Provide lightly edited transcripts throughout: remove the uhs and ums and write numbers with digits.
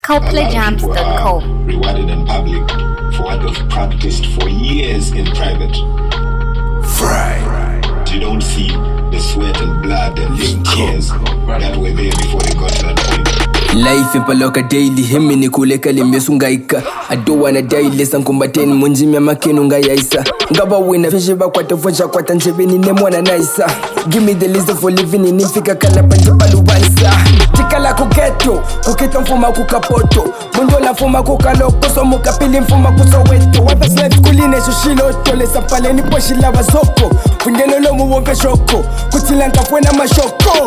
ColdPlayJams.com. Rewarded in public for what they've practiced for years in private. You don't see the sweat and blood and tears that were there before they got to that point. Life impaloka daily himi ni kuleka limesungaika I don't wanna die lesa nkumbateni munjimi ya makinu nga yaisa Ngaba wina fishi bakwata fosha kwata njebeni nemwana naisa Give me the list for living in infika kalapa njipalubansa Chikala kuketo mfuma kukapoto Mundola mfuma kukaloko somo kapili mfuma kusoweto Wapa slife kuline shushilo lesa pale ni poshi lava zoko Fundeno lomu wompe shoko Kutilanka fuena mashoko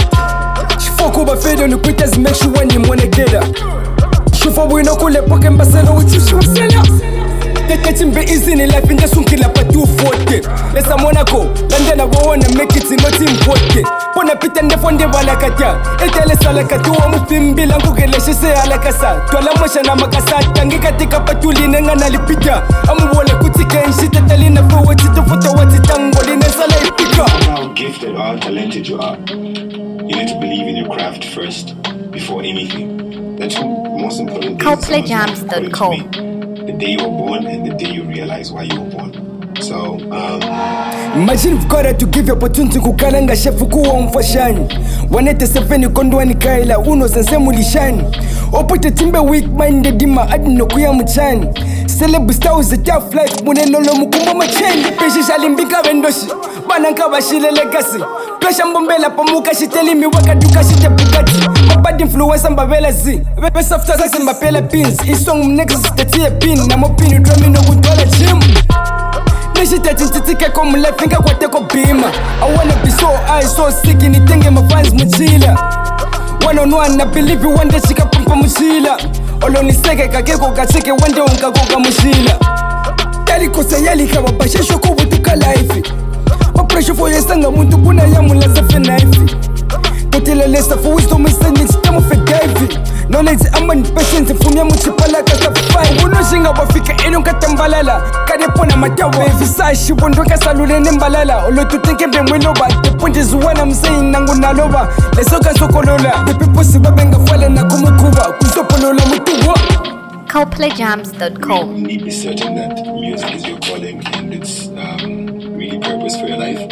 Fuck over fedo ni quitters make sure when you wanna get up. Shufa wino kule poke mbaselo uchushi wasela. Tete chimbe easy ni life inja sunkila pa 240. Lesa Monaco, London I wanna make it not important. Pona pita ndefonde wala katia. Etele sala katua mufimbi langu geleshi se ala kasa. Twala mosha na makasa tangi katika patuli nenga nalipita. Amu wole kutike nshite talina fuwe chito futo wati tango line sala ipika. How gifted or talented you are. You need to believe in your craft first, before anything. That's the most important thing. ColdPlayJams.com. The day you were born and the day you realize why you were born. So, Imagine you've got to give you opportunity kukalanga shefu kuwa mfashani. Wanete seveni kondwa ni kaila uno sense mulishani. Opote timbe weak minded dima adino kuya mchani. Celeb stars the tough life muneno lo mukumbo macheni. Peshi shalimbika vendoshi bananka bashile legacy. Pesha mbombela pamuka shiteli miwaka duka shite bugatti. Mabad influencer mbavela zi. Best after sasa mbapela pins. Isong mnexa sitatie pin. Na mopini drumi no kutwala gym. Nishita tintitike komu life inga kwa teko bima. I wanna be so high, so sick nitenge my fans mchila. One on one na believe you one day chika pumpa mchila. Olo niseke kakeko kachike one day unga koka mchila. Yali kosa yali kawa bashe shoko wutuka life. Pressure for your sanga muntu kuna ya mulaza fe knife. Totela lesa for wisdom is sending stamo fe dive. Knowledge amani patience fumya muchipala kasa fai. Wono shinga wafika eno katambalala. Kade pona matawa visashi wondoka salule nembalala. Olo tutenke mbe mweloba. The point is what I'm saying nangu naloba. Lesoka sokolola. The people sibabenga fale na kumukuba. Kusopolola mutuwa. ColdPlayJams.com. you need to be certain that music is your calling and it's really purpose for your life.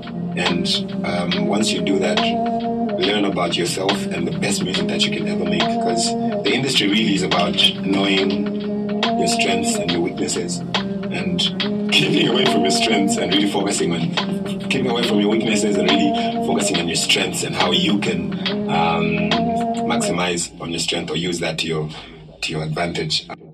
And once you do that, learn about yourself and the best music that you can ever make, because the industry really is about knowing your strengths and your weaknesses and keeping away from your strengths and really focusing on keeping away from your weaknesses and really focusing on your strengths and how you can maximize on your strength or use that to your advantage.